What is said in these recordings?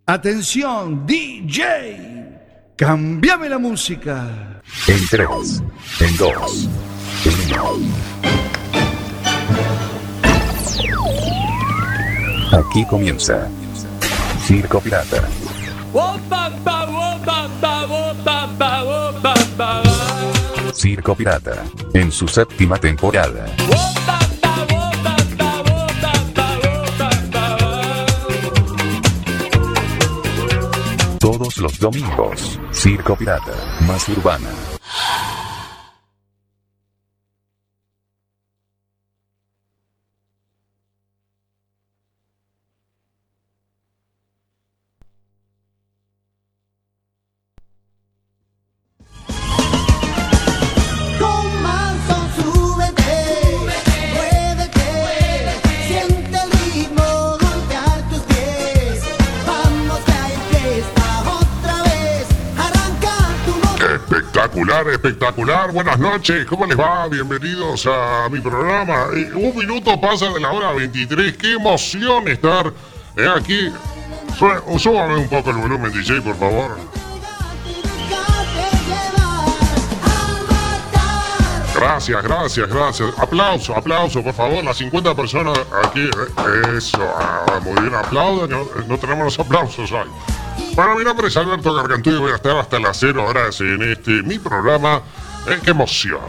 Atención, DJ, cámbiame la música. En 3, en 2, en 1. Aquí comienza Circo Pirata. Circo Pirata, en su séptima temporada. Todos los domingos, Circo Pirata, más urbana. Espectacular, buenas noches, ¿cómo les va? Bienvenidos a mi programa. Un minuto pasa de la hora 23, qué emoción estar aquí. Súbame un poco el volumen, DJ, por favor. Gracias. Aplauso, por favor, las 50 personas aquí. Eso, muy bien, aplaudan, no tenemos los aplausos hoy. Bueno, mi nombre es Alberto Gargantú y voy a estar hasta las 0 horas en mi programa. ¡Qué emoción!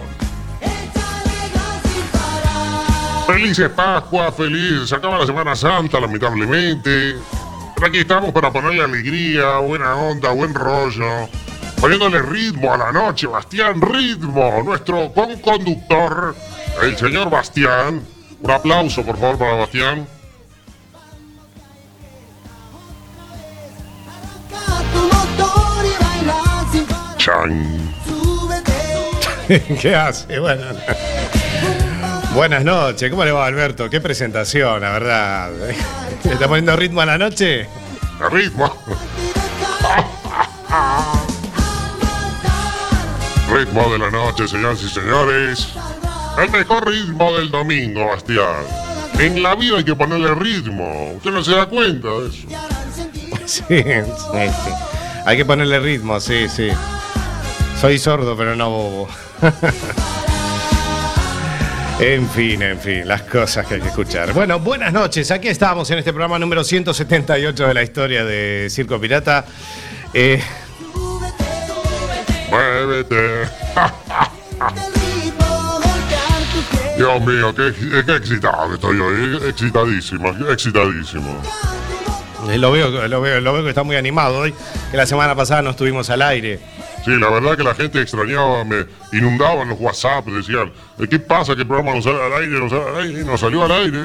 Felices Pascua, feliz. Se acaba la Semana Santa, lamentablemente. Pero aquí estamos para ponerle alegría, buena onda, buen rollo. Poniéndole ritmo a la noche, Bastián, ritmo. Nuestro conductor, el señor Bastián. Un aplauso, por favor, para Bastián. ¿Qué hace? Bueno, buenas noches, ¿cómo le va, Alberto? Qué presentación, la verdad. ¿Le está poniendo ritmo a la noche? ¡Ritmo! Ritmo de la noche, señoras y señores. El mejor ritmo del domingo, Bastián. En la vida hay que ponerle ritmo. ¿Usted no se da cuenta de eso? Sí. Hay que ponerle ritmo, sí. Soy sordo, pero no bobo. En fin, las cosas que hay que escuchar. Bueno, buenas noches. Aquí estamos en este programa número 178 de la historia de Circo Pirata. Muévete. Dios mío, qué excitado estoy hoy. Excitadísimo. Lo veo que está muy animado hoy, que la semana pasada no estuvimos al aire. Sí, la verdad que la gente extrañaba, me inundaban los WhatsApp, decían, ¿qué pasa? ¿Qué programa no sale al aire? ¿No salió al aire?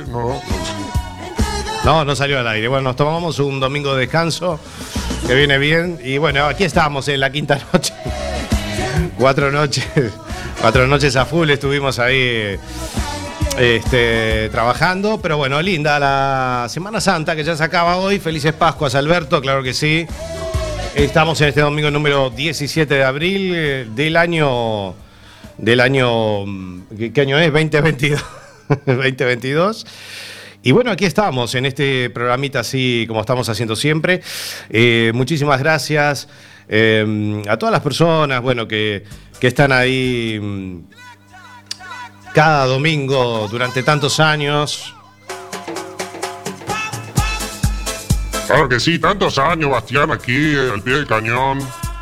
No salió al aire. Bueno, nos tomamos un domingo de descanso, que viene bien, y bueno, aquí estamos en la quinta noche. 4 noches a full estuvimos ahí trabajando, pero bueno, linda la Semana Santa que ya se acaba hoy. Felices Pascuas, Alberto, claro que sí. Estamos en este domingo número 17 de abril del año ¿qué año es? 2022. 2022. Y bueno, aquí estamos en este programita así como estamos haciendo siempre. Muchísimas gracias a todas las personas, bueno, que están ahí cada domingo durante tantos años. Claro que sí, tantos años, Bastián, aquí al pie del cañón.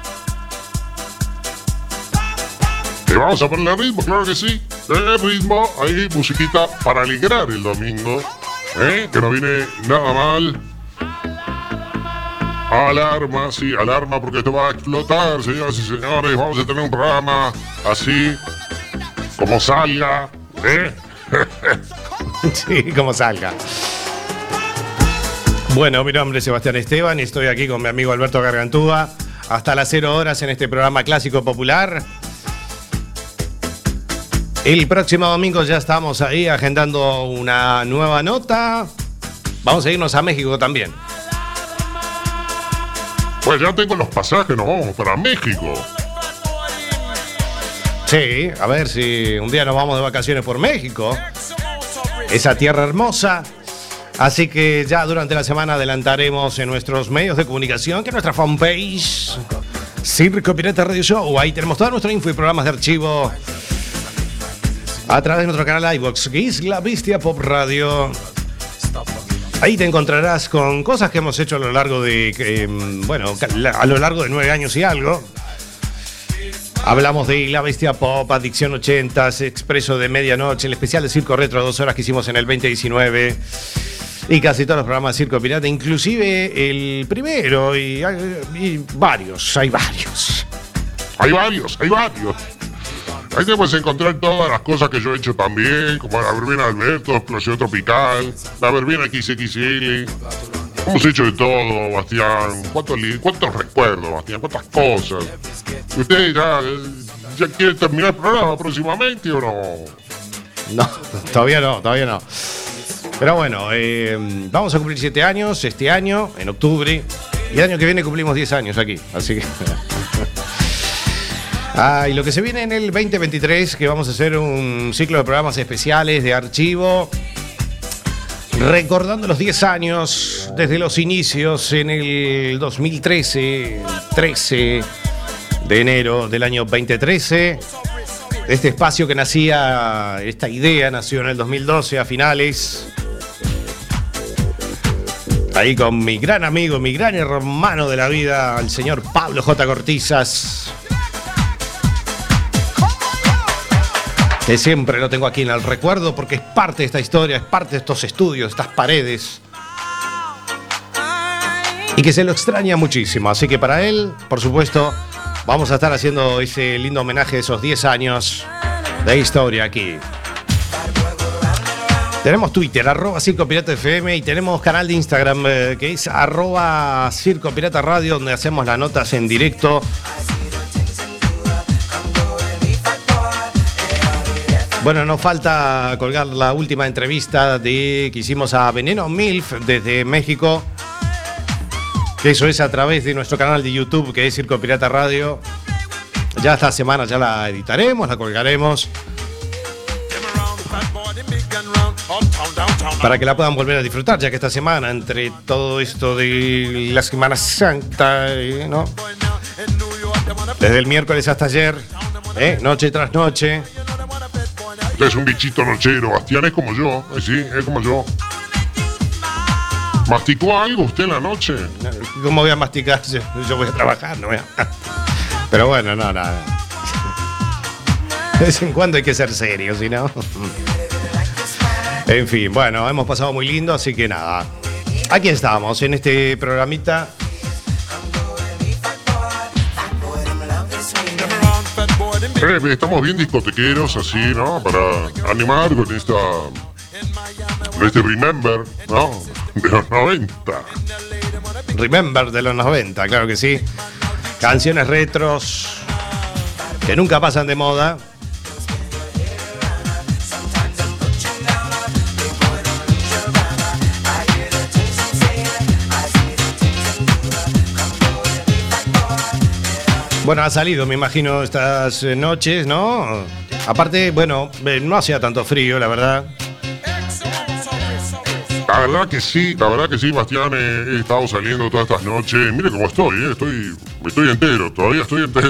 Y vamos a ponerle ritmo, claro que sí. Ritmo, ahí musiquita para alegrar el domingo. Que no viene nada mal. Alarma, sí, alarma, porque esto va a explotar, señoras y señores. Vamos a tener un programa así, como salga. Sí, como salga. Bueno, mi nombre es Sebastián Esteban y estoy aquí con mi amigo Alberto Gargantúa hasta las 0 horas en este programa clásico popular. El próximo domingo ya estamos ahí agendando una nueva nota. Vamos a irnos a México también. Pues ya tengo los pasajes, nos vamos para México. Sí, a ver si un día nos vamos de vacaciones por México. Esa tierra hermosa. Así que ya durante la semana adelantaremos en nuestros medios de comunicación que nuestra fanpage Circo Pirata Radio Show, ahí tenemos toda nuestra info y programas de archivo a través de nuestro canal iVoox, que es La Bestia Pop Radio. Ahí te encontrarás con cosas que hemos hecho a lo largo de, a lo largo de 9 años y algo. Hablamos de La Bestia Pop, Adicción 80s, Expreso de Medianoche, el especial de Circo Retro, 2 horas que hicimos en el 2019. Y casi todos los programas de Circo Pirata, inclusive el primero y varios, hay varios. Hay varios. Ahí te puedes encontrar todas las cosas que yo he hecho también, como la verbena Alberto, Explosión Tropical, la verbena XXL. Hemos hecho de todo, Bastián. ¿Cuántos recuerdos, Bastián? ¿Cuántas cosas? ¿Y ustedes ya quieren terminar el programa próximamente o no? No, todavía no. Pero bueno, vamos a cumplir 7 años este año, en octubre. Y el año que viene cumplimos 10 años aquí. Así que... y lo que se viene en el 2023, que vamos a hacer un ciclo de programas especiales de archivo, recordando los 10 años desde los inicios en el 2013, 13 de enero del año 2013. Este espacio que nacía, esta idea nació en el 2012 a finales. Ahí con mi gran amigo, mi gran hermano de la vida, el señor Pablo J. Cortizas. Que siempre lo tengo aquí en el recuerdo porque es parte de esta historia, es parte de estos estudios, estas paredes. Y que se lo extraña muchísimo. Así que para él, por supuesto, vamos a estar haciendo ese lindo homenaje de esos 10 años de historia aquí. Tenemos Twitter, @Circo Pirata FM, y tenemos canal de Instagram que es @Circo Pirata Radio, donde hacemos las notas en directo. Bueno, nos falta colgar la última entrevista que hicimos a Veneno Milf desde México. Eso es a través de nuestro canal de YouTube, que es Circo Pirata Radio. Ya esta semana ya la editaremos, la colgaremos, para que la puedan volver a disfrutar, ya que esta semana, entre todo esto de la Semana Santa, ¿no? Desde el miércoles hasta ayer, noche tras noche. Usted es un bichito nochero, Bastián, es como yo, sí, es como yo. ¿Masticó algo usted en la noche? ¿Cómo voy a masticar? Yo voy a trabajar, no voy a... Pero bueno, no, nada. De vez en cuando hay que ser serio, si no... En fin, bueno, hemos pasado muy lindo, así que nada. Aquí estamos, en este programita. Estamos bien discotequeros, así, ¿no? Para animar con este Remember, ¿no? De los 90. Remember de los 90, claro que sí. Canciones retros que nunca pasan de moda. Bueno, ha salido, me imagino, estas noches, ¿no? Aparte, bueno, no hacía tanto frío, la verdad. La verdad que sí, Bastián, he estado saliendo todas estas noches. Mire cómo estoy, estoy entero, todavía.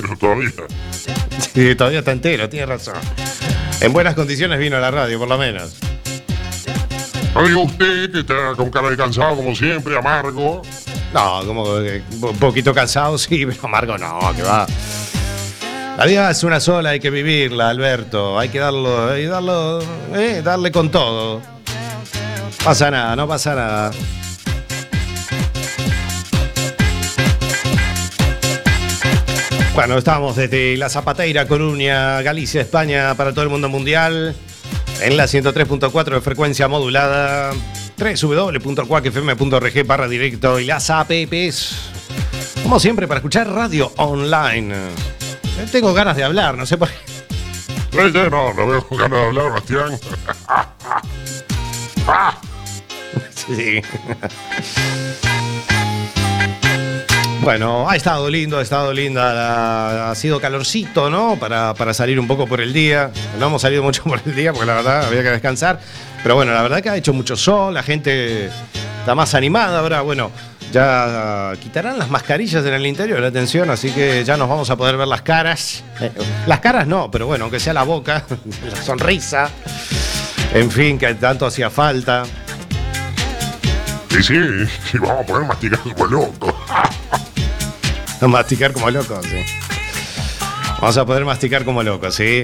Sí, todavía está entero, tiene razón. En buenas condiciones vino a la radio, por lo menos. No digo usted que está con cara de cansado, como siempre, amargo. No, como un poquito cansado, sí, pero amargo no, que va. La vida es una sola, hay que vivirla, Alberto. Hay que darle con todo. Pasa nada, no pasa nada. Bueno, estamos desde La Zapateira, Coruña, Galicia, España, para todo el mundo mundial, en la 103.4 de frecuencia modulada, www.cuacfm.org/directo y las apps, como siempre, para escuchar radio online. Tengo ganas de hablar, no sé por qué. No veo ganas de hablar, Bastián. Sí. Bueno, ha estado linda, ha sido calorcito, ¿no? Para salir un poco por el día. No hemos salido mucho por el día porque la verdad había que descansar. Pero bueno, la verdad que ha hecho mucho sol, la gente está más animada. Ahora, bueno, ya quitarán las mascarillas en el interior de la atención, así que ya nos vamos a poder ver las caras. Las caras no, pero bueno, aunque sea la boca, la sonrisa. En fin, que tanto hacía falta. Y sí, vamos a poder masticar como locos. Masticar como locos, sí. Vamos a poder masticar como locos, sí.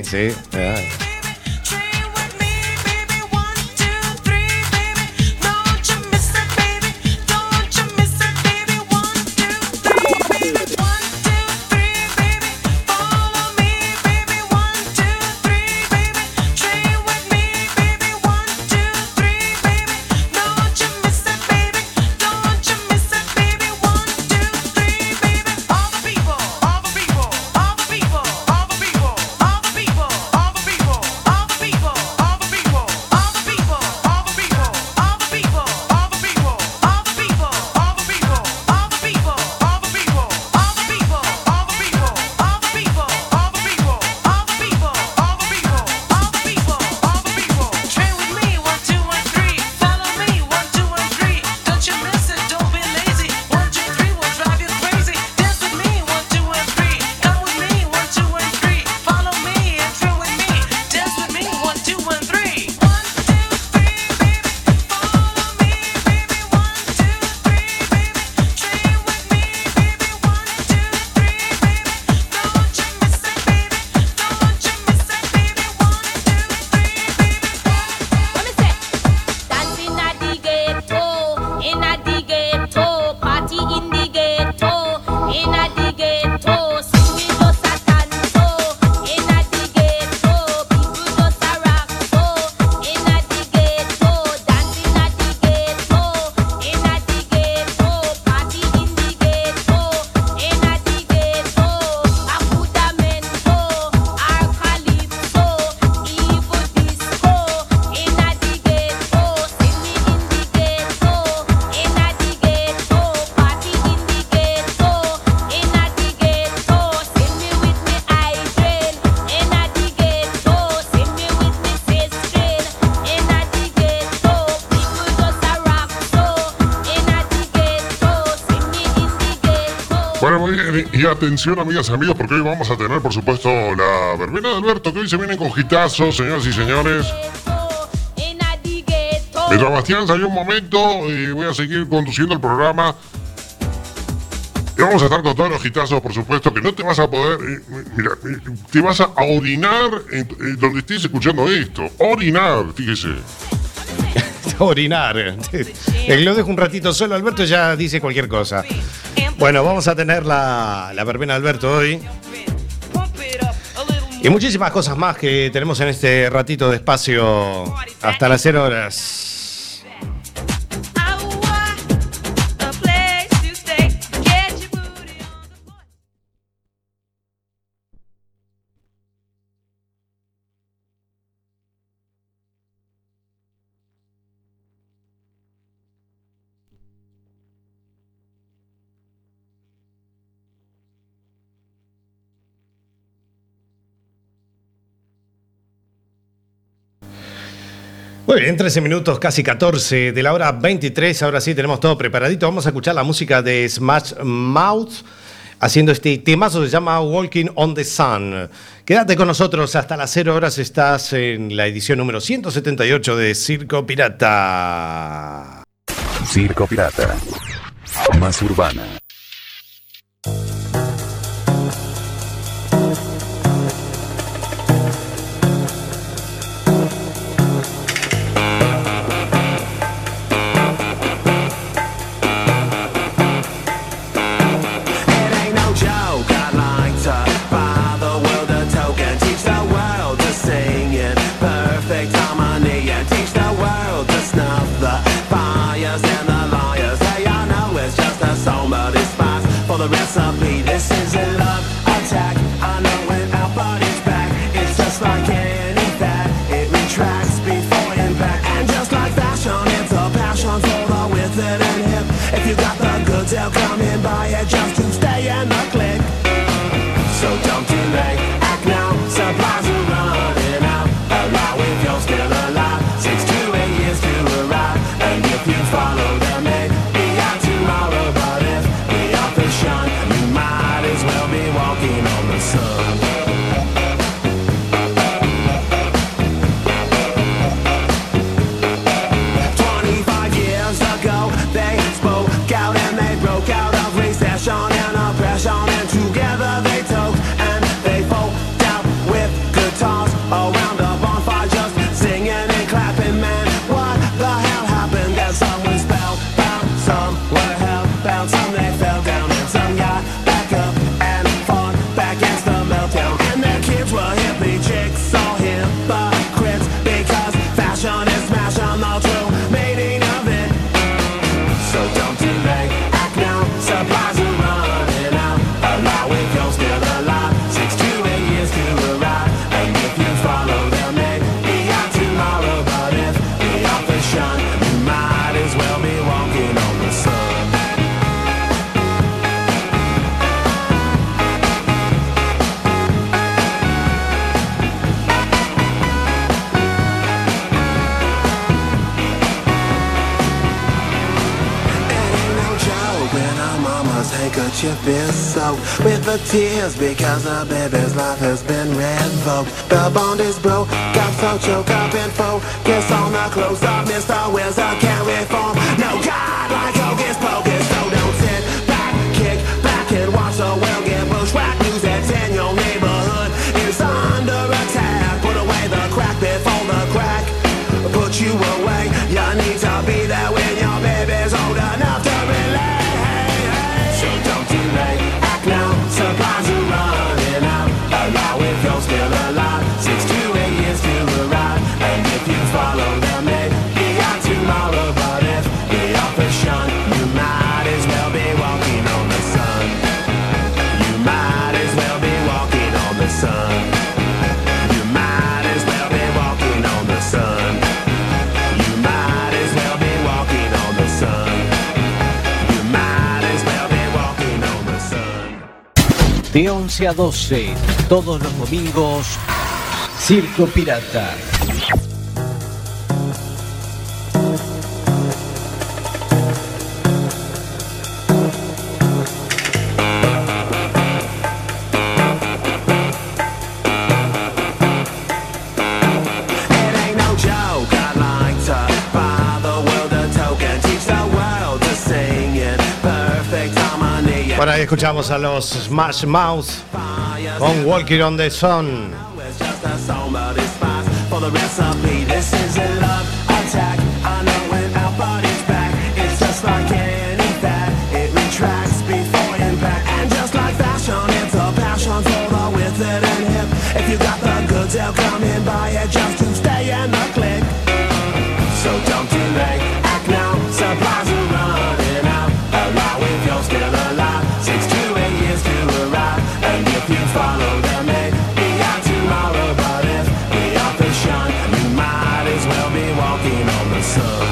Y atención, amigas y amigos, porque hoy vamos a tener, por supuesto, la verbena de Alberto, que hoy se vienen con hitazos, señoras y señores. Mientras Bastián salió un momento, y voy a seguir conduciendo el programa. Y vamos a estar con todos los hitazos, por supuesto, que no te vas a poder... mira, te vas a orinar donde estés escuchando esto. Orinar, fíjese. Orinar. Lo dejo un ratito solo, Alberto ya dice cualquier cosa. Bueno, vamos a tener la verbena de Alberto hoy. Y muchísimas cosas más que tenemos en este ratito de espacio hasta las 0 horas. Muy bien, 13 minutos, casi 14 de la hora 23. Ahora sí, tenemos todo preparadito. Vamos a escuchar la música de Smash Mouth haciendo este temazo, se llama Walking on the Sun. Quédate con nosotros hasta las 0 horas. Estás en la edición número 178 de Circo Pirata. Circo Pirata. Más urbana. Somebody around a bonfire just singing and clapping, man. What the hell happened? That some was spellbound, some were hellbound, some they fell down, and some got back up and fought back against the meltdown. And their kids were hippie chicks, all hypocrites, because fashion is smash on the true meaning of it. So don't delay, act now, supplies are running out. Allow it, you're still alive, 6 to 8 years to arrive. And if you follow them, maybe out tomorrow. But if the author's shun, you might as well be walking on the sun. When our mama's handkerchief is soaked with the tears because the baby's life has been revoked. The bond is broke, got so choked up and focus on the close up. Mr. Wills, I can't reform. No God like Hocus Pocus. So don't sit back, kick back and watch the world get bushwhacked. News that's in your neighborhood is under attack. Put away the crack before the crack put you away. You need to be there when your baby's old enough to relate. So don't delay, act now, supplies are running out. Allow if you're still alive, 6 to 8 years to arrive. And if you follow them, maybe out tomorrow. But if the author's shun, you might as well be walking on the sun. You might as well be walking on the sun. You might as well be walking on the sun. You might as well be walking on the sun. You might as well be walking on the sun. De 11 a 12, todos los domingos, Circo Pirata. It ain't no joke, I'd like to buy the world a token, teach the world to sing in perfect harmony. Bueno, ahí escuchamos a los Smash Mouth con Walking on the Sun. It's just a song, but it's fine for the recipe. This is a love attack. I know it out, but it's back. It's just like any fad. It retracts before impact. And just like fashion, it's a passion for the with it and hip. If you got the goods, they'll come and buy it just to stay in the click. So don't delay, act now, supplies are running out. Allow if you're still alive, 6 to 8 years to arrive. And if you follow them, maybe out tomorrow. But if the author's shun, you might as well be walking on the sun.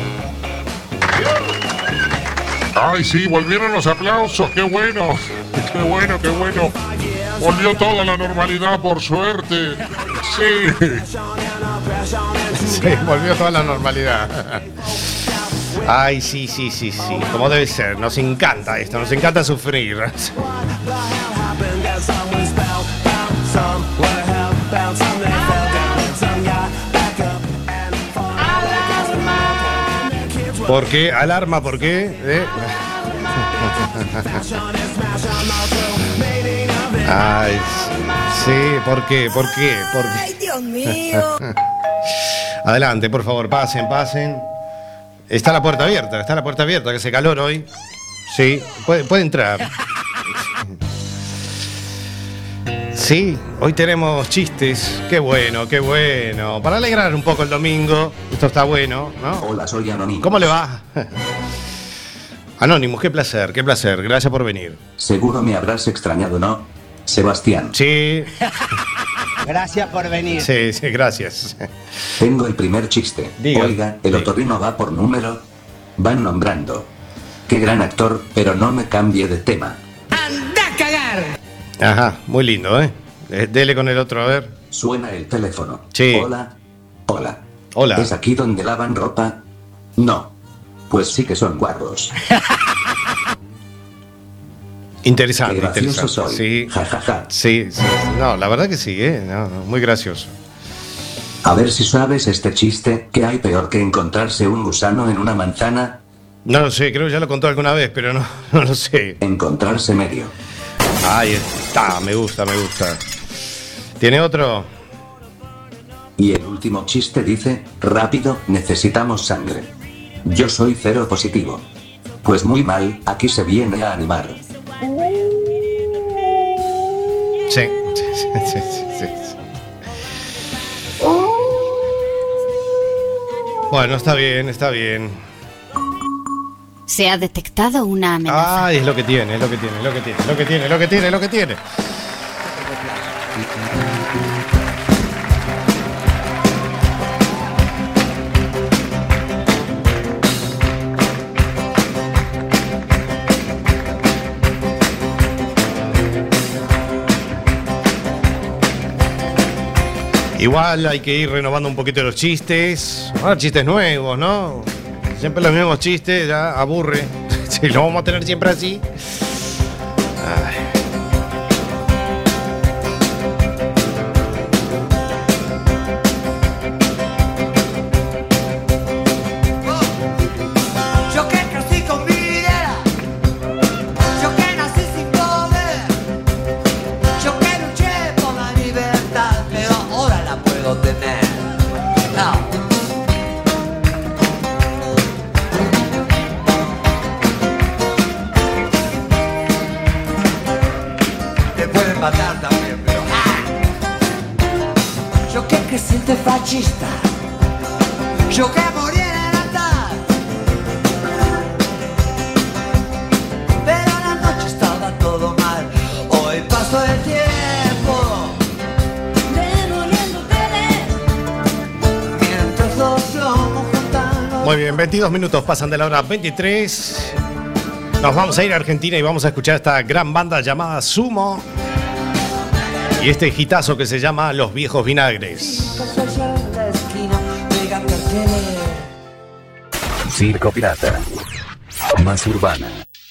Ay, sí, volvieron los aplausos, qué bueno, qué bueno, qué bueno. Volvió toda la normalidad, por suerte. Sí. Sí, volvió toda la normalidad. Ay, sí, sí, sí, sí. Como debe ser. Nos encanta esto, nos encanta sufrir. What the hell happened? That some were spellbound, some were hellbound, some they fell down, and some got back up and fought back against the meltdown. And their kids were ¿Por qué? Alarma, ¿por qué? fashion is smash on the true meaning of it. Ay, sí, ¿por qué? ¿Por qué? ¿Por qué? Ay, Dios mío. Adelante, por favor, pasen, pasen. Está la puerta abierta, que hace calor hoy. Sí, puede entrar. Sí, hoy tenemos chistes. Qué bueno, qué bueno. Para alegrar un poco el domingo. Esto está bueno, ¿no? Hola, soy Anónimo. ¿Cómo le va? Anónimos, qué placer, qué placer. Gracias por venir. Seguro me habrás extrañado, ¿no? Sebastián. Sí, Gracias por venir. sí, sí, gracias. Tengo el primer chiste. Diga. Oiga, el Sí. otorrino va por número. Van nombrando. Qué gran actor, pero no me cambie de tema. ¡Anda a cagar! Ajá, muy lindo, ¿eh? Dele con el otro, a ver. Suena el teléfono. Sí. Hola. Hola. Hola. ¿Es aquí donde lavan ropa? No. Pues sí que son guarros. Interesante, Qué gracioso interesante. soy. Sí, Ja, ja, ja. sí, sí. No, la verdad que sí, ¿eh? No, muy gracioso. A ver si sabes este chiste. ¿Qué hay peor que encontrarse un gusano en una manzana? No lo sé, creo que ya lo contó alguna vez, pero no lo sé. Encontrarse medio. Ahí está, me gusta, me gusta. ¿Tiene otro? Y el último chiste dice, rápido, necesitamos sangre. Yo soy cero positivo. Pues muy mal, aquí se viene a animar. Sí. Bueno, está bien. Se ha detectado una amenaza. Ay, es lo que tiene. Igual hay que ir renovando un poquito los chistes. Chistes nuevos, ¿no? Siempre los mismos chistes, ya aburre. Si lo vamos a tener siempre así. Ay. Yo que crecí con vidriera, yo que nací sin poder, yo que luché por la libertad, pero ahora la puedo tener. No. Te pueden matar también, pero yo que crecí entre fascista, yo que morí en el altar, pero la noche estaba todo mal. Hoy pasó el tiempo mientras los plomos juntan. Muy bien, 22 minutos pasan de la hora 23. Nos vamos a ir a Argentina y vamos a escuchar esta gran banda llamada Sumo. Y este hitazo que se llama Los Viejos Vinagres. Circo Pirata. Más urbana.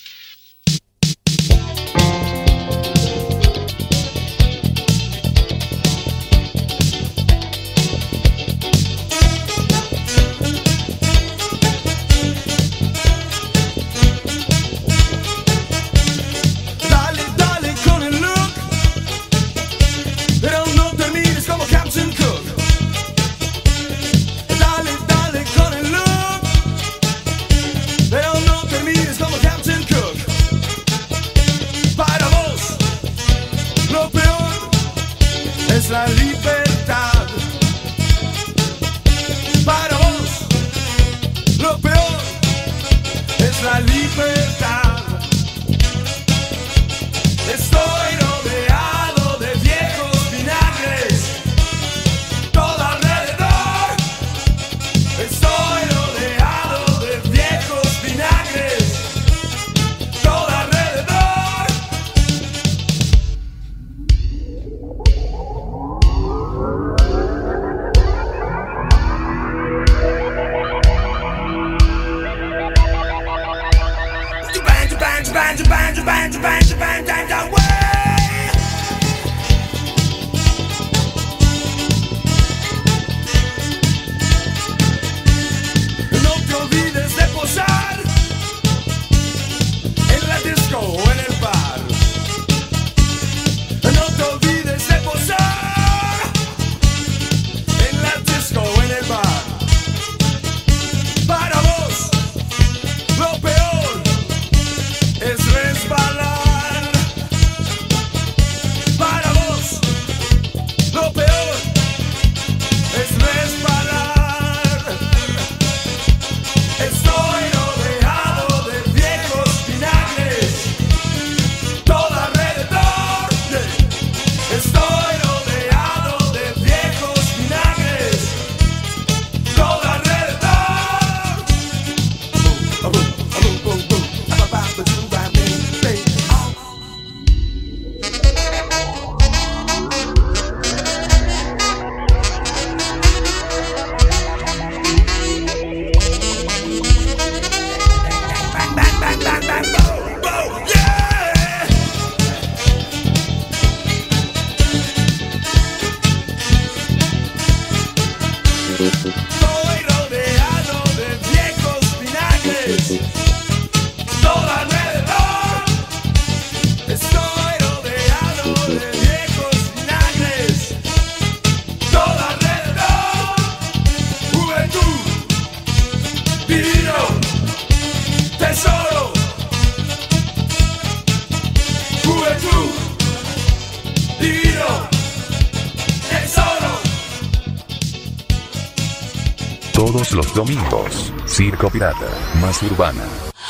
Dale, dale con el look, pero no termines como Captain Cook. Dale, dale con el look, pero no termines como Captain Cook. Para vos, lo peor es la libertad. Para vos, lo peor es la libertad. Estoy rodeado de viejos vinagres, todo alrededor. Estoy rodeado de viejos vinagres, todo alrededor. No te olvides de posar en la disco o en el bar. No te olvides de posar en la disco o en el bar. Para vos, lo peor es resbalar. Para vos, lo peor es resbalar. Estoy rodeado de viejos vinagres, todo alrededor. Estoy rodeado de viejos vinagres, todo alrededor. Estoy rodeado de viejos vinagres, todo alrededor. Estoy rodeado de viejos vinagres, todo alrededor. Todos los domingos, Circo Pirata, más urbana.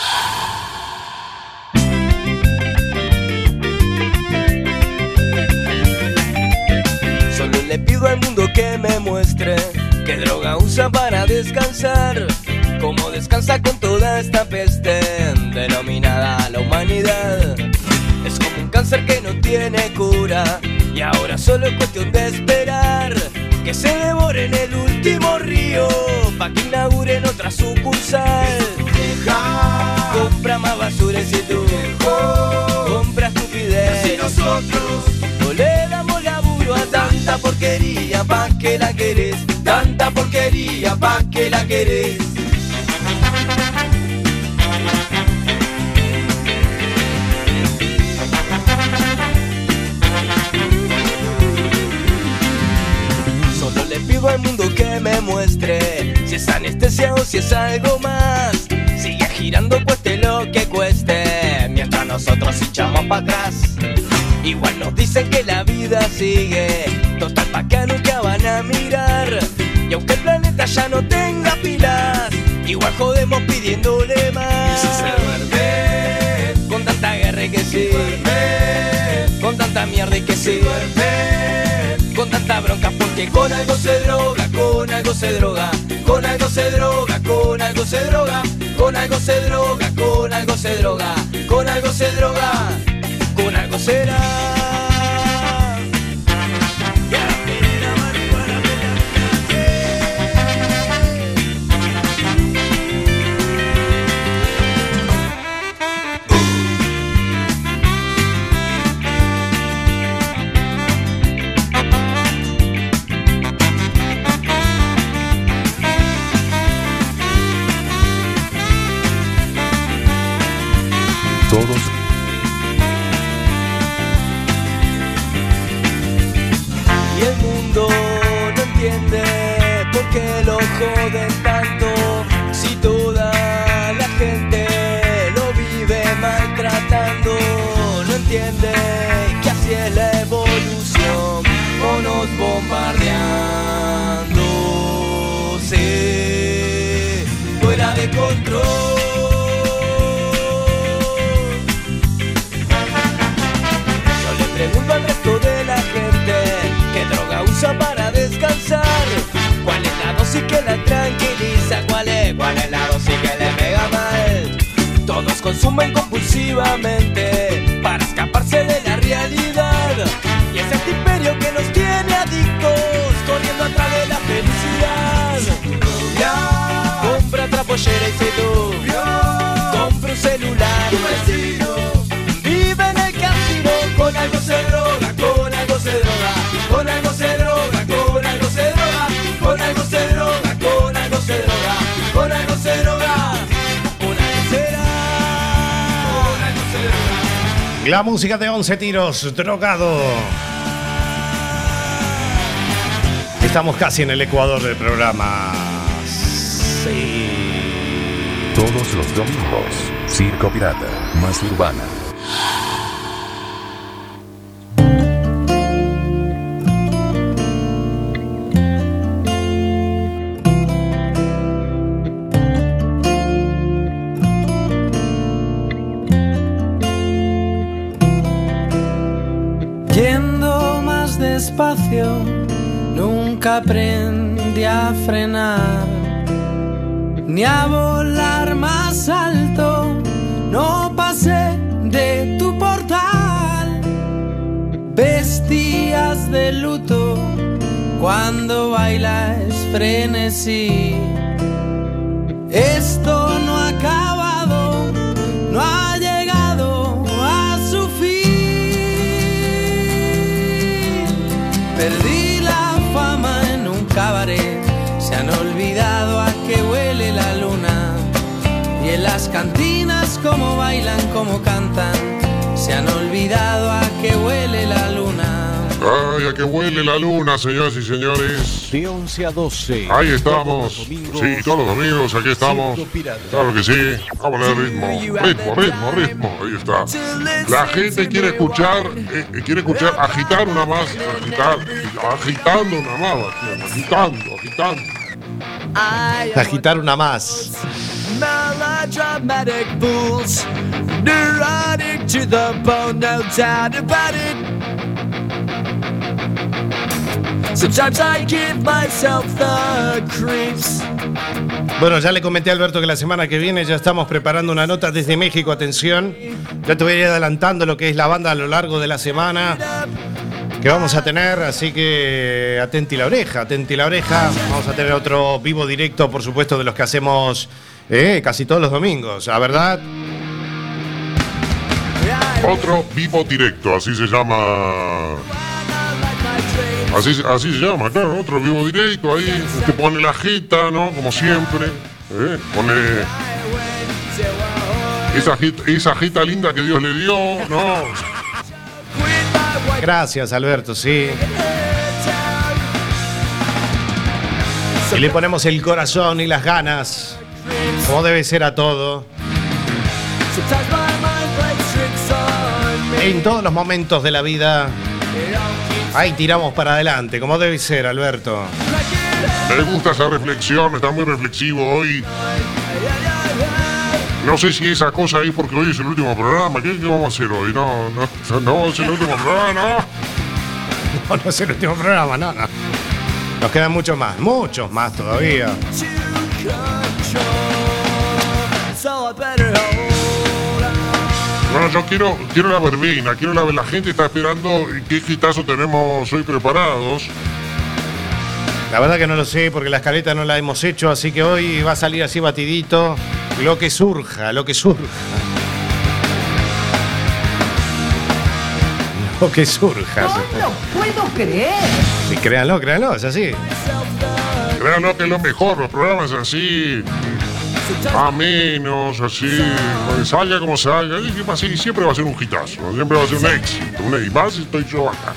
Solo le pido al mundo que me muestre qué droga usa para descansar, cómo descansa con toda esta peste denominada la humanidad. Es como un cáncer que no tiene cura y ahora solo es cuestión de esperar que se devore en el último río pa' que inauguren otra sucursal. Compra más basura y si tú compra estupidez, y nosotros no le damos laburo a tanta porquería, pa' que la querés, tanta porquería, pa' que la querés. Solo le pido al mundo que me muestre si es anestesia o si es algo más. Sigue girando cueste lo que cueste, mientras nosotros echamos para atrás. Igual nos dicen que la vida sigue, total pa' que nunca van a mirar. Y aunque el planeta ya no tenga pilas, igual jodemos pidiéndole más. Y si se duerme, con tanta guerra y que sí, con tanta mierda y que sí, con tanta bronca porque con algo se droga, con algo se droga, con algo se droga, con algo se droga, con algo se droga, con algo se droga, con algo se droga, con algo será. Todos. Y el mundo no entiende por qué lo joden tanto, si toda la gente lo vive maltratando. No entiende que así es la evolución, monos bombardeándose fuera de control. Pregunto al resto de la gente qué droga usa para descansar, cuál es la dosis que la tranquiliza, cuál es la dosis que le pega mal. Todos consumen compulsivamente para escaparse de la realidad, y es este imperio que nos tiene adictos corriendo atrás de la felicidad. Compra otra pollera y se tú compra un celular, vive en el casino, con algo se droga, con algo se droga, con algo se droga, con algo se droga, con algo se droga, con algo se droga, con algo se droga, con algo será, con algo se droga. La música de 11 tiros, drogado. Estamos casi en el ecuador del programa. Sí. Todos los domingos, Circo Pirata, más urbana. Yendo más despacio, nunca aprendí a frenar, ni a volar más alto, no pasé de tu portal. Vestías de luto cuando bailas frenesí. Esto no ha acabado, no ha llegado a su fin. Perdí la fama en un cabaret, se han olvidado a qué huele la luna, y en las cantinas cómo bailan, cómo cantan, se han olvidado a qué huele la luna. Ay, a qué huele la luna, señoras y señores. De 11 a 12. Ahí estamos. Sí, todos los domingos, aquí estamos. Claro que sí. Vamos a darle ritmo. Ritmo. Ahí está. La gente quiere escuchar, agitar una más. Agitando una más. Agitando. Agitar una más. Melodramatic fools, neurotic to the bone, no doubt about it. Sometimes I give myself the creeps. Bueno, ya le comenté a Alberto que la semana que viene ya estamos preparando una nota desde México, atención. Ya te voy a ir adelantando lo que es la banda a lo largo de la semana que vamos a tener, así que atenti la oreja, atenti la oreja. Vamos a tener otro vivo directo, por supuesto, de los que hacemos casi todos los domingos, ¿la verdad? Otro vivo directo, así se llama. Así se llama, claro, otro vivo directo, ahí te pone la jeta, ¿no? Como siempre, pone esa jeta linda que Dios le dio, ¿no? Gracias, Alberto, sí. Y le ponemos el corazón y las ganas, como debe ser a todo. En todos los momentos de la vida, ahí tiramos para adelante, como debe ser, Alberto. Me gusta esa reflexión, está muy reflexivo hoy. No sé si esa cosa ahí porque hoy es el último programa. ¿Qué vamos a hacer hoy? No es el último programa, no es el último programa, no. Nos quedan muchos más todavía. Bueno, yo quiero la verbena, la gente está esperando qué hitazo tenemos hoy preparados. La verdad que no lo sé porque la escaleta no la hemos hecho, así que hoy va a salir así batidito, lo que surja. Lo que surja, No lo puedo creer. Sí, créanlo, es así. Créanlo que es lo mejor, los programas así, amenos, así, salga como salga, y siempre va a ser un hitazo, siempre va a ser un éxito, y más si estoy yo acá.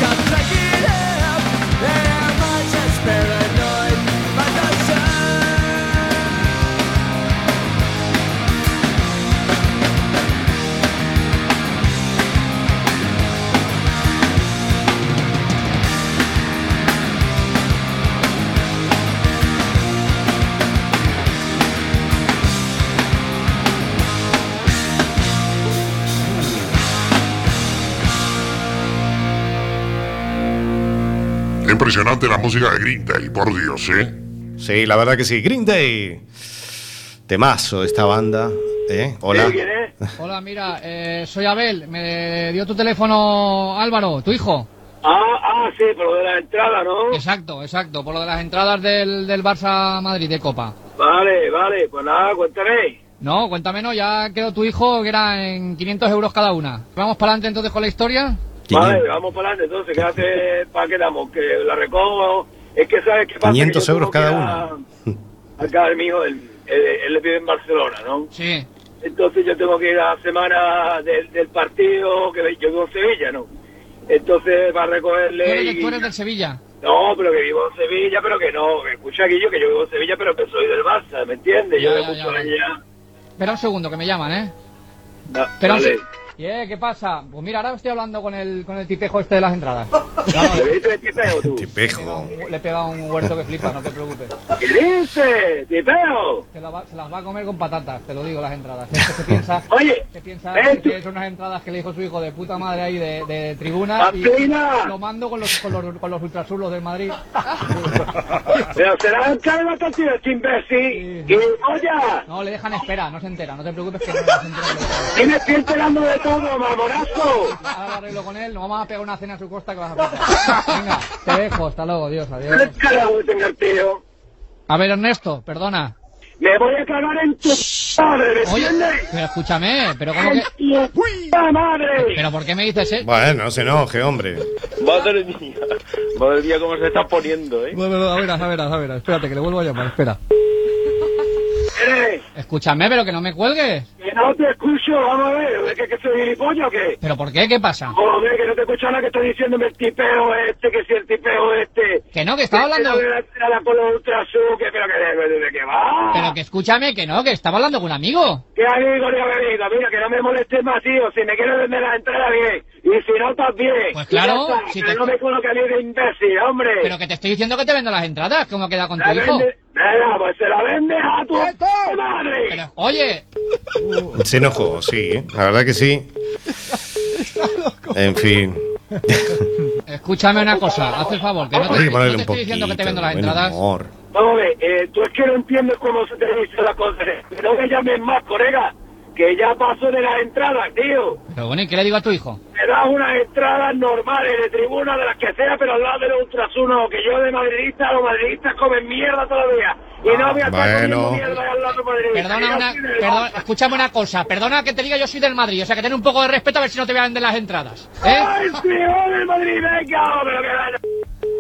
Impresionante la música de Green Day, por Dios, ¿eh? Sí, la verdad que sí. Green Day. Temazo esta banda, ¿eh? Hola. ¿Quién es? Hola, mira, soy Abel. Me dio tu teléfono Álvaro, tu hijo. Sí, por lo de las entradas, ¿no? Exacto, por lo de las entradas del Barça Madrid de Copa. Vale, pues nada, cuéntame. No, cuéntame, no, ya quedó tu hijo que era en 500 euros cada una. ¿Vamos para adelante entonces con la historia? Vale, vamos para adelante, entonces, quédate, ¿para qué damos? Que la recojo, es que sabes qué pasa. 500 euros cada una. Acá mi hijo, él vive en Barcelona, ¿no? Sí. Entonces yo tengo que ir a la semana del partido, que yo vivo en Sevilla, ¿no? Entonces va a recogerle... ¿Tú eres del Sevilla? No, pero que vivo en Sevilla, pero que no, me escucha Guillo, que yo vivo en Sevilla, pero que soy del Barça, ¿me entiendes? Yo de mucho allá. Espera un segundo, que me llaman, ¿eh? No, vale. ¿Qué pasa? Pues mira, ahora estoy hablando con el tipejo este de las entradas. ¿Le dices el tipejo tú? Tipejo. Le he pegado un huerto que flipa, no te preocupes. ¿Qué dices, tipejo? Se las va a comer con patatas, te lo digo, las entradas. Es que se piensa, Oye, que son unas entradas que le dijo su hijo de puta madre ahí de tribuna. Y lo mando con los ultrasurlos del Madrid. Pero será el cara de la partida, este imbécil. Sí. ¡Oye! No, le dejan espera, no se entera, no te preocupes que no se entera. Y me estoy enterando de todo, mamonazo. Ahora lo arreglo con él, nos vamos a pegar una cena a su costa que vas a flipar. Venga, te dejo, hasta luego, adiós. ¿Qué carajo tenga el tío? A ver, Ernesto, perdona. Me voy a cagar en tu madre, ¿me entiendes? Pero escúchame, pero ¿cómo que...? ¡Puta madre! ¿Pero por qué me dices eso? Bueno, no se enoje, hombre. Madre mía, cómo se está poniendo, ¿eh? Bueno, a ver, espérate, que le vuelvo a llamar, espera. Escúchame, pero que no me cuelgues. Que no te escucho, vamos a ver, ¿es que soy gilipollas o qué? ¿Pero por qué? ¿Qué pasa? Joder, que no te escucho nada que estoy diciéndome el tipeo este, que si el tipeo este... Que no, que estaba hablando... Con los ultrasur, que pero que de qué va. Pero que escúchame, que no, que estaba hablando con un amigo. ¿Qué amigo? Mira, que no me molestes más, tío, si me quieres vender la entrada bien. Y si no, también. Pues claro, si no me coloque a mí de imbécil, hombre. Pero que te estoy diciendo que te vendo las entradas. ¿Cómo queda con tu hijo? Venga, pues se la vendes a tu madre. Pero, oye. Se enojó, sí, la verdad que sí. En fin. Escúchame una cosa, haz el favor, que no te estoy diciendo que te vendo las entradas. Humor. Vamos a ver, tú es que no entiendes cómo se te dice la cosa. No me llames más, colega, que ya pasó de las entradas, tío. Pero bueno, ¿y qué le digo a tu hijo? Me das unas entradas normales de tribuna, de las que sea, pero al lado de los ultrasunos, que yo de madridista, los madridistas comen mierda todavía. Y no voy a estar comiendo mierda al lado de madridista. Perdona, escúchame una cosa, perdona que te diga yo soy del Madrid, o sea que ten un poco de respeto a ver si no te voy a vender las entradas. ¡Ay, sí, del Madrid, venga, pero que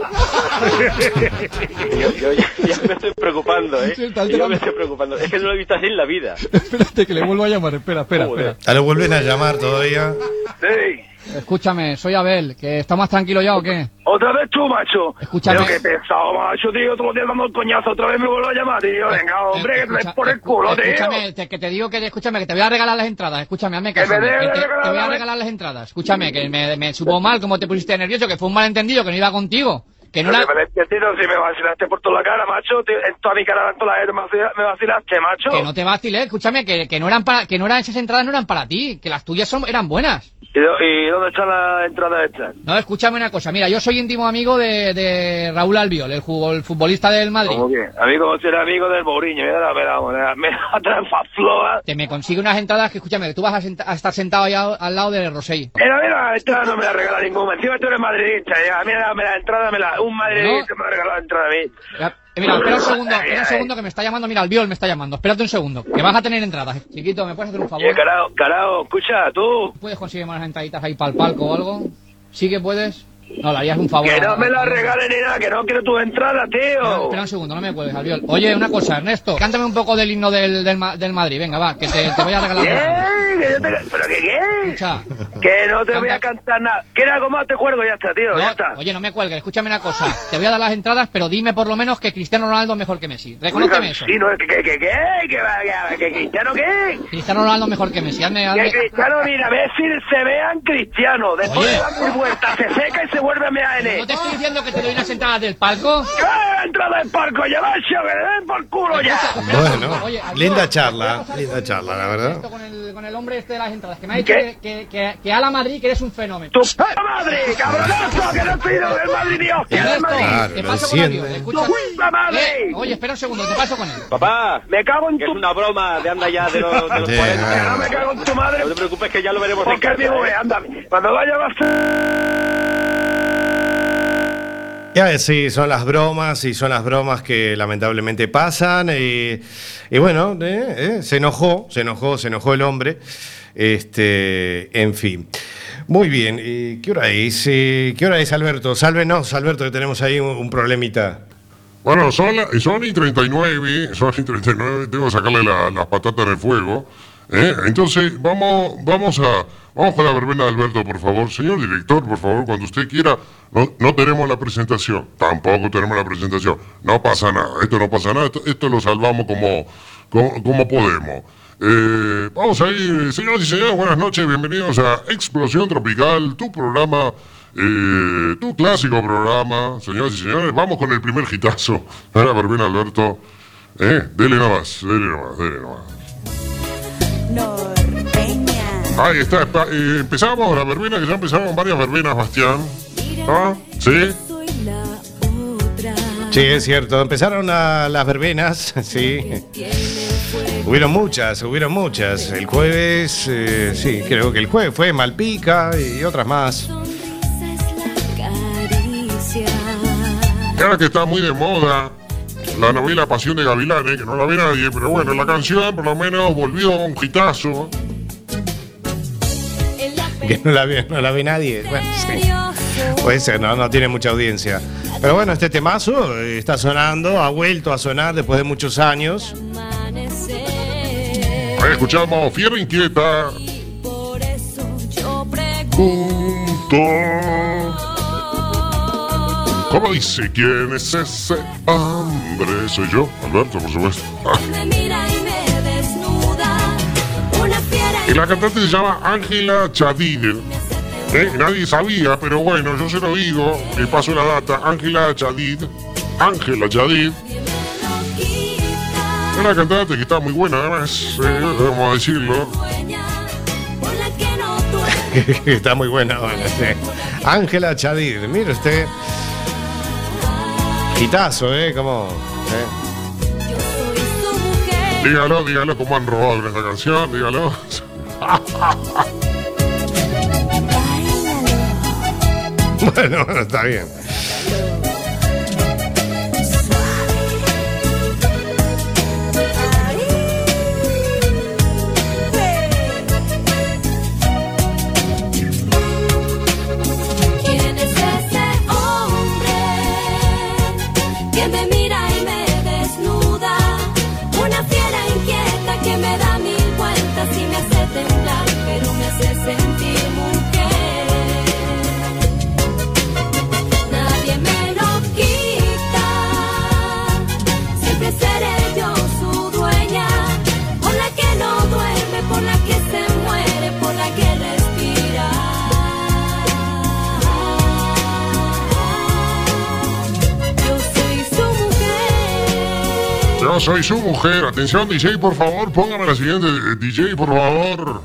yo ya me estoy preocupando, Yo me estoy preocupando. Es que no lo he visto así en la vida. Espérate, que le vuelvo a llamar. Espera. ¿Ya le vuelven a llamar todavía? Sí. Escúchame, soy Abel, ¿que está más tranquilo ya o qué? Otra vez tú, macho. Escúchame. Pero qué pesado, macho, tío. Todos los días dando el coñazo. Otra vez me vuelvo a llamar, tío. Venga, hombre, que te des por el culo, tío. Escúchame, que te digo que, escúchame, que te voy a regalar las entradas. Escúchame, hazme caso. Te voy a regalar las entradas. Escúchame, que me supo mal como te pusiste nervioso, que fue un malentendido, que no iba contigo. Que no era... Si me vacilaste por toda la cara, macho, en toda mi cara, en toda la me vacilaste, macho. Que no te vacilé, escúchame, que no eran esas entradas, no eran para ti, que las tuyas eran buenas. ¿Y dónde están las entradas estas? No, escúchame una cosa, mira, yo soy íntimo amigo de Raúl Albiol, el futbolista del Madrid. ¿Cómo que? Amigo, será amigo del Mourinho, me da tranfafloa. Te me consigue unas entradas que, escúchame, que tú vas a estar sentado allá al lado de Rosell. Pero mira, la entrada no me la regala ningún. Encima tú eres madridista, ya, mira, la entrada un madridista me ha regalado la entrada a mí. Mira, espera un segundo que me está llamando, mira, Albiol me está llamando, espérate un segundo, que vas a tener entradas. Chiquito, ¿me puedes hacer un favor? Carajo, escucha, tú. ¿Puedes conseguirme unas entraditas ahí para el palco o algo? ¿Sí que puedes? No, le harías un favor. Que no me la regales ni nada, que no quiero tus entradas, tío. Espera un segundo, no me cuelgues, Albiol. Oye, una cosa, Ernesto, cántame un poco del himno del Madrid, venga, va, que te voy a regalar. ¿Pero qué? Escucha. Que no te voy a cantar nada. Que era algo más, te cuelgo, ya está, tío, ya está. Oye, no me cuelgues, escúchame una cosa. Te voy a dar las entradas, pero dime por lo menos que Cristiano Ronaldo es mejor que Messi. Reconóceme eso. Sí, no, ¿qué Cristiano qué? Cristiano Ronaldo mejor que Messi, hazme. Que Cristiano, mira, Messi se vean Cristiano. Después de dar vuelta, se seca y se vuelve a mear en él. ¿No te estoy diciendo que te doy unas entradas del palco? ¿Qué entrada del palco? Ya macho, que le den por culo ya. Bueno, oye, linda charla, la verdad. Con el hombre este de las entradas, que me ha dicho que a la Madrid que eres un fenómeno. ¡Tu madre, cabronazo! ¡Que no he sido del Madrid, Dios! Te paso con él, escucha. ¡Tu madre! Oye, espera un segundo, te paso con él. Papá, me cago en tu... Es una broma de anda ya de los 40. Que no me cago en tu madre. No te preocupes que ya lo veremos en casa. Anda, cuando vaya a Ya, sí, son las bromas que lamentablemente pasan y bueno, se enojó el hombre, en fin. Muy bien, ¿qué hora es, Alberto? Sálvenos, Alberto, que tenemos ahí un problemita. Bueno, son y 39, tengo que sacarle las patatas del fuego. Entonces, vamos con la verbena de Alberto, por favor. Señor director, por favor, cuando usted quiera. No tenemos la presentación. Tampoco tenemos la presentación. No pasa nada. Esto no pasa nada. Esto lo salvamos como podemos. Vamos a ir, señoras y señores, buenas noches. Bienvenidos a Explosión Tropical, tu programa, tu clásico programa. Señoras y señores, vamos con el primer hitazo. La verbena de Alberto. Dele nomás. Ahí está, empezamos la verbena, que ya empezaron varias verbenas, Bastián. ¿Ah? ¿Sí? Sí, es cierto, empezaron las verbenas, sí. Hubieron muchas. El jueves, sí, creo que el jueves fue Malpica y otras más. Y ahora que está muy de moda la novela Pasión de Gavilanes, que no la ve nadie, pero bueno, la canción por lo menos volvió a un hitazo. Que no la ve nadie. Bueno, sí. Puede ser, no tiene mucha audiencia. Pero bueno, este temazo está sonando, ha vuelto a sonar después de muchos años. Ahí escuchamos Fiera Inquieta. ¿Cómo dice? ¿Quién es ese hombre? Soy yo, Alberto, por supuesto. Y la cantante se llama Ángela Chadide. Nadie sabía, pero bueno, yo se lo digo, le paso la data. Ángela Chadid, una cantante que está muy buena además, vamos a decirlo. Está muy buena, bueno, sí. Ángela Chadid, mire usted. Hitazo, como. Dígalo cómo han robado en esta canción, dígalo. Bueno, está bien. ¿Quién es ese hombre que me mira y me desnuda? Una fiera inquieta que me da mil vueltas y me hace temblar, pero me hace sentir mujer. Nadie me lo quita, siempre seré yo su dueña, por la que no duerme, por la que se muere, por la que respira. Yo soy su mujer. Atención, DJ, por favor, póngame la siguiente. DJ, por favor.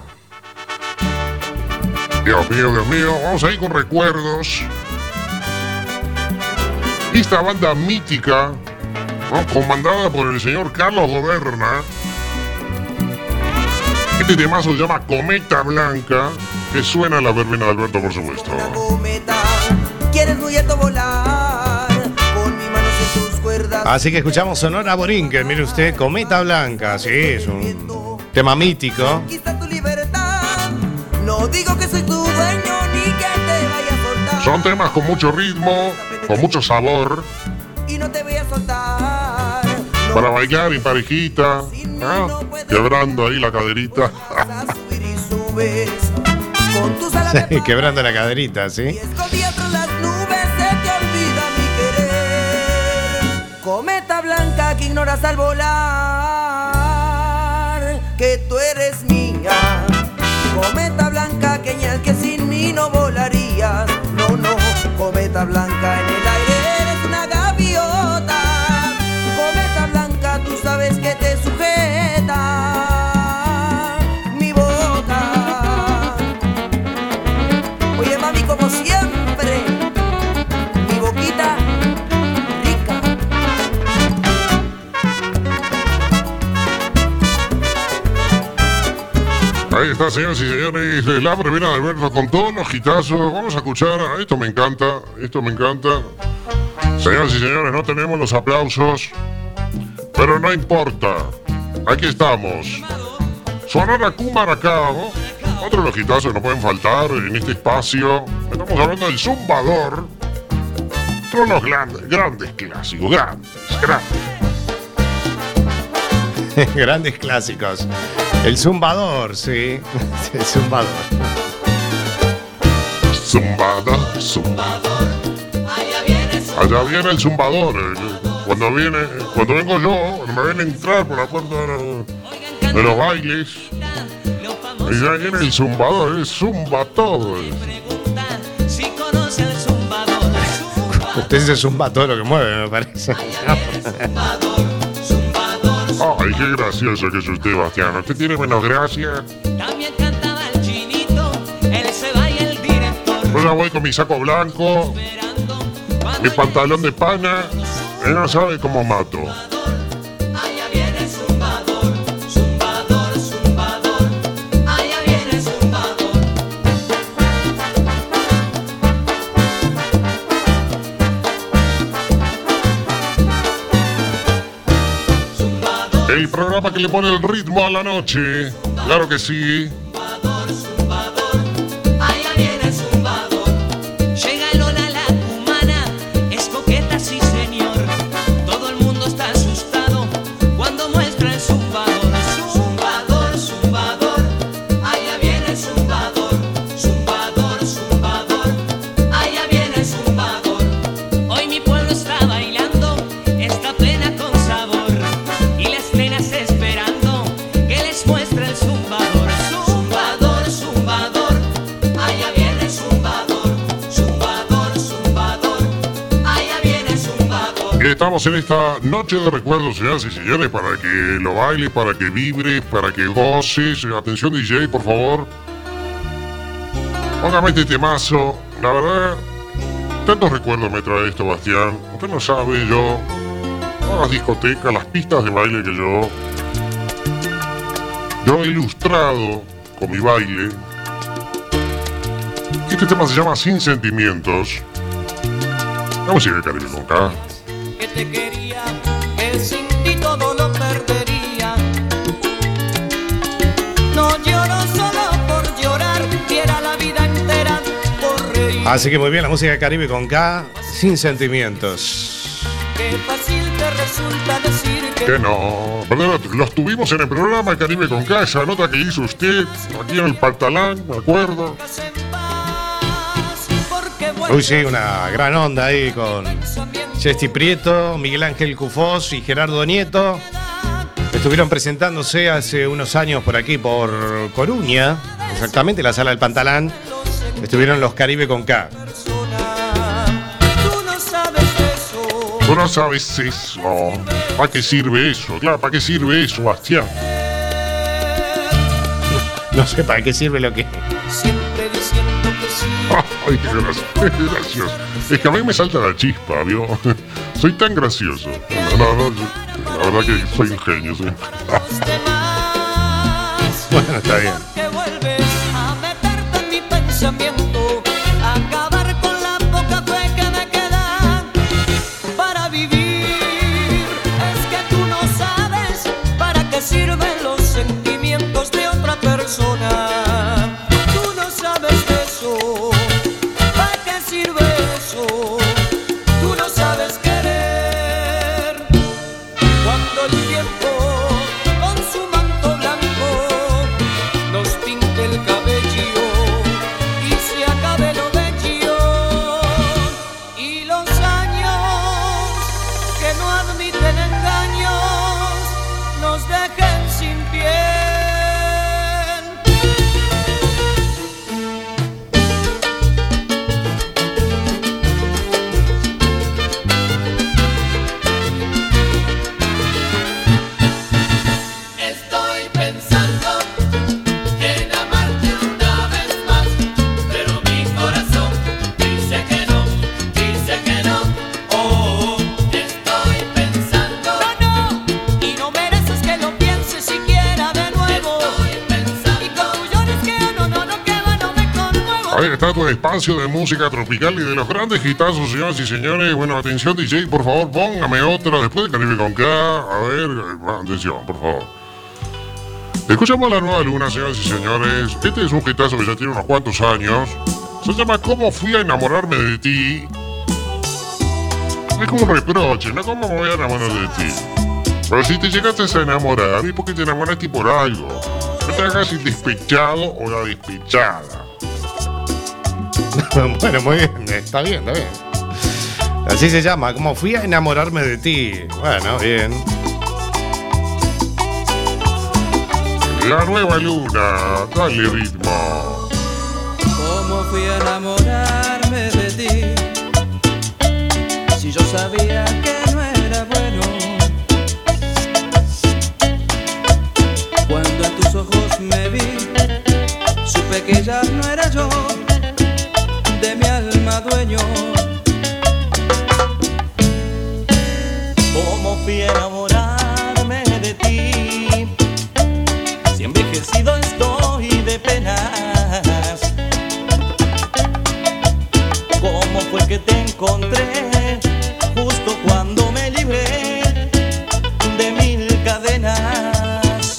Dios mío. Vamos a ir con recuerdos. Esta banda mítica, ¿no?, comandada por el señor Carlos Goberna. Este temazo se llama Cometa Blanca, que suena en la verbena de Alberto, por supuesto. ¿Quieres muy alto volar? Con mis manos en tus cuerdas. Así que escuchamos Sonora Borinquen, mire usted, Cometa Blanca, sí, es un tema mítico. Conquista tu libertad. No digo que soy tu dueño ni que te vaya a soltar. Son temas con mucho ritmo, con mucho sabor. Y no te voy a soltar. Para bailar en parejita, quebrando ahí la caderita. Sí, quebrando la caderita, ¿sí? Escondida tras las nubes se te olvida mi querer. Cometa blanca que ignoras al volar, que tú eres mía. Cometa blanca que señal que sin mí no volarías. No, cometa blanca en el aire eres una gaviota. Cometa blanca tú sabes que te sujeta mi boca. Oye mami, como siempre, mi boquita rica. Ahí está, señoras y señores, la verbena de Alberto con todos los hitazos. Vamos a escuchar, esto me encanta. Señoras y señores, no tenemos los aplausos, pero no importa. Aquí estamos. Sonora Cumaracao, otro de los hitazos que no pueden faltar en este espacio. Estamos hablando del Zumbador. Todos los grandes clásicos, grandes. Grandes clásicos. El Zumbador, sí. El Zumbador. Zumbador. Allá viene el Zumbador. Cuando vengo yo, cuando me ven entrar por la puerta de los bailes, y ya viene el Zumbador, él zumba todo. Usted se zumba todo lo que mueve, me parece. Ay, qué gracioso que es usted, Bastián. ¿Usted tiene menos gracia? También cantaba el chinito, él se va y el director. Yo ya voy con mi saco blanco, mi pantalón de pana, él no sabe cómo mato. Allá viene el zumbador, zumbador. Allá viene el zumbador. El programa que le pone el ritmo a la noche. Claro que sí. Allá viene el zumbador. Llega Lola la cumana, es coqueta, sí señor. Todo el mundo está asustado cuando muestra el zumbador. Zumbador. Allá viene el zumbador. Zumbador. Allá viene el zumbador. Hoy mi pueblo está bailando, está plena con sabor. Y las nenas esperando que les muestre el zumbador. Estamos en esta noche de recuerdos, señoras y señores, para que lo bailes, para que vibres, para que goces. Atención, DJ, por favor. Póngame este temazo. La verdad, tantos recuerdos me trae esto, Bastián. Usted no sabe, yo, todas las discotecas, las pistas de baile que yo he ilustrado con mi baile. Este tema se llama Sin Sentimientos. La música de Caribe con K. Que te quería, que sin ti todo lo perdería. No lloro solo por llorar, diera la vida entera por reír. Así que muy bien, la música de Caribe con K, Sin Sentimientos. Qué fácil te resulta decir que no. Perdón, los tuvimos en el programa Caribe con K, esa nota que hizo usted aquí en el Pantalán, me acuerdo. Uy, sí, una gran onda ahí con Chesty Prieto, Miguel Ángel Cufós y Gerardo Nieto. Estuvieron presentándose hace unos años por aquí, por Coruña, exactamente, la Sala del Pantalán. Estuvieron los Caribe con K. Tú no sabes eso. ¿Para qué sirve eso? Claro, ¿para qué sirve eso, Bastián? No sé para qué sirve lo que... Siempre diciendo que sí. Ay, qué gracioso. Es que a mí me salta la chispa, ¿vio? Soy tan gracioso. La verdad que soy un genio, sí. Bueno, está bien. Que vuelves a meterte en mi pensamiento, a acabar con la poca fe que me queda para vivir. Es que tú no sabes para qué sirven los sentimientos de otra persona. Tú no sabes de eso. ¿Para qué sirve eso? Tú no sabes querer. Cuando el tiempo con su manto blanco nos pinte el cabello y se acabe lo bello, y los años que no admiten engaños nos dejen sin piel. Estoy pensando en amarte una vez más, pero mi corazón dice que no, dice que no. Oh, estoy pensando. No, y no mereces que lo pienses siquiera de nuevo. Estoy pensando. Y como llores que no, que va, no me conmuevo. Ahí está tu espacio de música tropical y de los grandes hitazos, señoras y señores. Bueno, atención, DJ, por favor, póngame otra después de Caribe con K. A ver, atención, por favor. Escuchamos la nueva luna, señoras y señores. Este es un hitazo que ya tiene unos cuantos años. Se llama ¿Cómo fui a enamorarme de ti? Es como un reproche, ¿no? ¿Cómo me voy a enamorar de ti? Pero si te llegaste a enamorar, es porque te enamoraste por algo. No te hagas el despechado o la despechada. Bueno, muy bien, está bien, está bien. Así se llama, como fui a enamorarme de ti. Bueno, bien. La nueva luna, dale ritmo. ¿Cómo fui a enamorarme de ti? Si yo sabía que no era bueno. Cuando en tus ojos me vi, supe que ya no era yo, de mi alma dueño. ¿Cómo fui a enamorarme de ti? Si envejecido estoy de penas. ¿Cómo fue que te encontré justo cuando me libré de mil cadenas?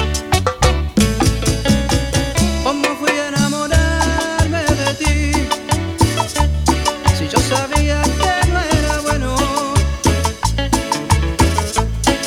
¿Cómo fui a enamorarme de ti? Si yo sabía que no era bueno.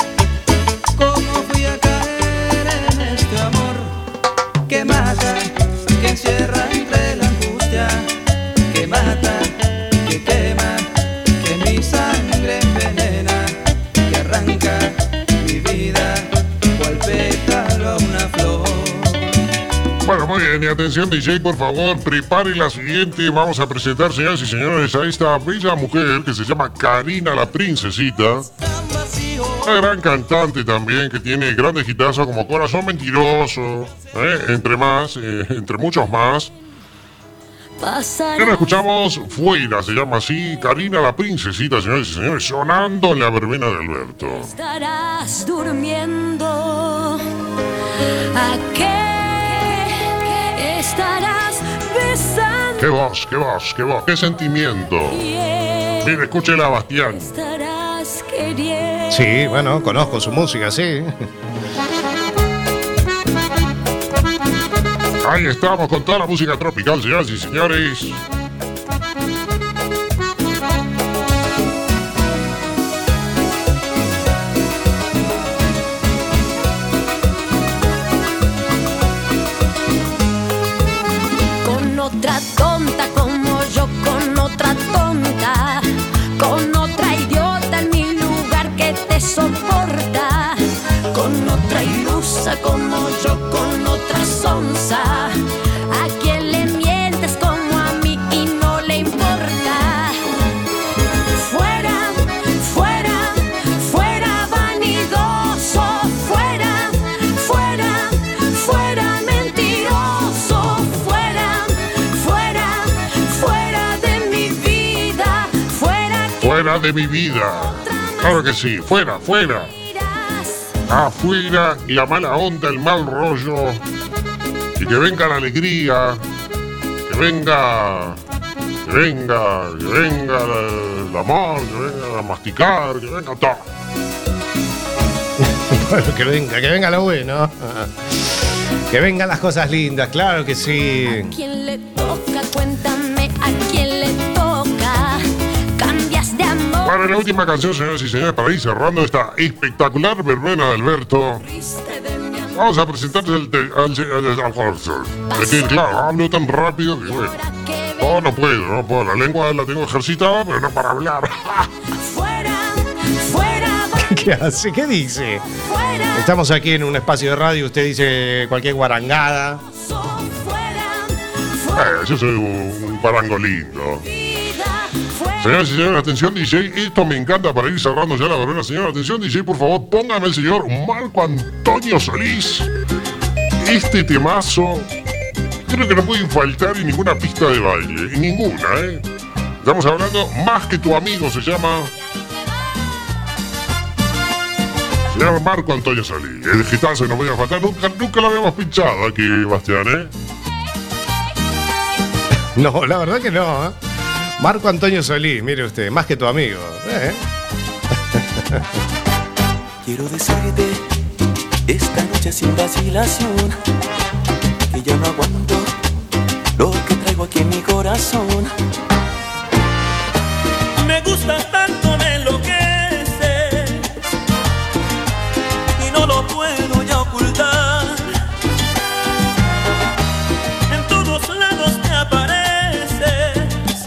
Bien, y atención DJ, por favor, prepare la siguiente. Vamos a presentar, señoras y señores, a esta bella mujer que se llama Karina la Princesita. Una gran cantante también que tiene grandes hitazos como Corazón Mentiroso, entre muchos más. Y ahora escuchamos Fuera, se llama así, Karina la Princesita, señores y señores, sonando en la verbena de Alberto. Estarás durmiendo. ¿A qué estarás besando? Qué voz, qué voz, qué voz, qué sentimiento. Mire, escúchela, Bastián. Estarás queriendo. Sí, bueno, conozco su música, sí. Ahí estamos con toda la música tropical, señoras y señores. Con otra tonta como yo, con otra tonta, con otra idiota en mi lugar que te soporta, con otra ilusa como yo, con otra sonsa. ¿A quién le mientes como a mí y no le importa? Fuera, fuera, fuera vanidoso, fuera, fuera, fuera mentiroso, fuera, fuera, fuera de mi vida, fuera. Fuera de mi vida. Claro que sí, fuera, fuera. Afuera la mala onda, el mal rollo. Y que venga la alegría. Que venga el amor, que venga a masticar, que venga todo. Bueno, que venga lo bueno. Que vengan las cosas lindas, claro que sí. ¿A quién le toca? Cuéntame, ¿a quién le toca? Cambias de amor. Para la última canción, señoras y señores, para ir cerrando esta espectacular verbena de Alberto, vamos a presentarles claro, hablo tan rápido que bueno. No puedo. La lengua la tengo ejercitada, pero no para hablar. ¿Qué hace? ¿Qué dice? Estamos aquí en un espacio de radio, usted dice cualquier guarangada. Yo soy un parango lindo. Señoras y señores, atención DJ, esto me encanta para ir cerrando ya la verbena. Señor, atención DJ, por favor, póngame el señor Marco Antonio Solís. Este temazo, creo que no puede faltar en ninguna pista de baile, en ninguna, Estamos hablando Más que tu amigo, se llama Marco Antonio Solís. El hitazo no podía faltar, nunca lo habíamos pinchado aquí, Bastián, No, la verdad que no, Marco Antonio Solís, mire usted, Más que tu amigo. Quiero decirte esta noche sin vacilación que ya no aguanto lo que traigo aquí en mi corazón. Me gusta tanto, me enloqueces y no lo puedo ya ocultar. En todos lados te apareces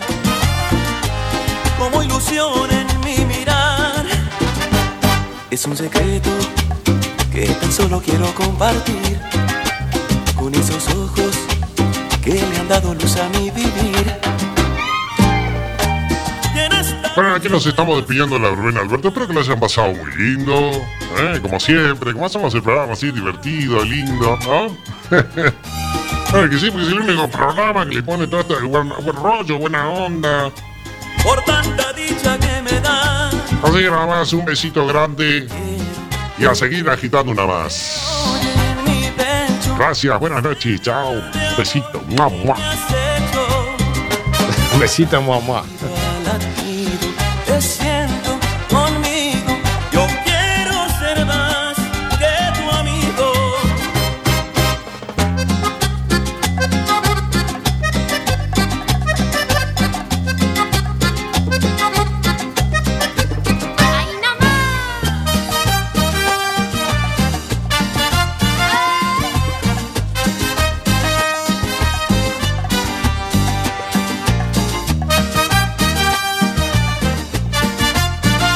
como ilusión en mi mirar. Es un secreto que tan solo quiero compartir con esos ojos que le han dado luz a mi vivir. Bueno, aquí nos estamos despidiendo de la verbena, Alberto. Espero que lo hayan pasado muy lindo, como siempre. Como hacemos el programa así, divertido, lindo, ¿no? Claro que sí, porque es el único programa que le pone todo esto de buen rollo, buena onda. Por tanta dicha que me da. Así que nada más, un besito grande y a seguir agitando una más. Gracias, buenas noches, chao. Un besito, mua, mua. Un besito, mua, mua. Te siento conmigo, yo quiero ser más que tu amigo.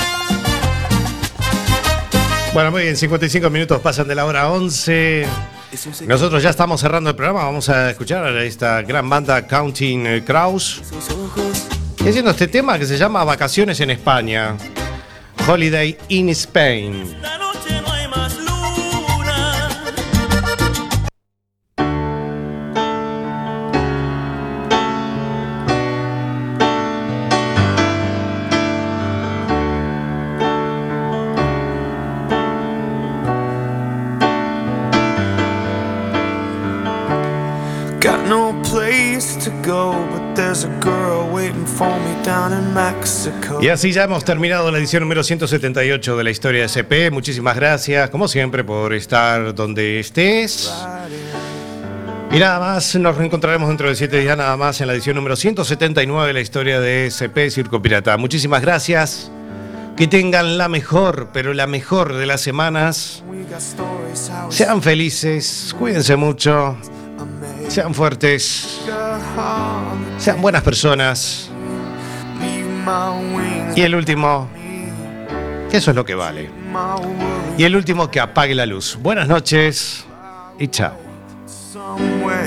Bueno, muy bien, 55 minutos pasan de la hora 11. Nosotros ya estamos cerrando el programa. Vamos a escuchar a esta gran banda Counting Crows, haciendo este tema que se llama Vacaciones en España, Holiday in Spain. Y así ya hemos terminado la edición número 178 de la historia de SP. Muchísimas gracias, como siempre, por estar donde estés. Y nada más, nos reencontraremos dentro de 7 días nada más en la edición número 179 de la historia de SP Circo Pirata. Muchísimas gracias. Que tengan la mejor, pero la mejor de las semanas. Sean felices, cuídense mucho. Sean fuertes, sean buenas personas. Y el último, que eso es lo que vale. Y el último, que apague la luz. Buenas noches y chao.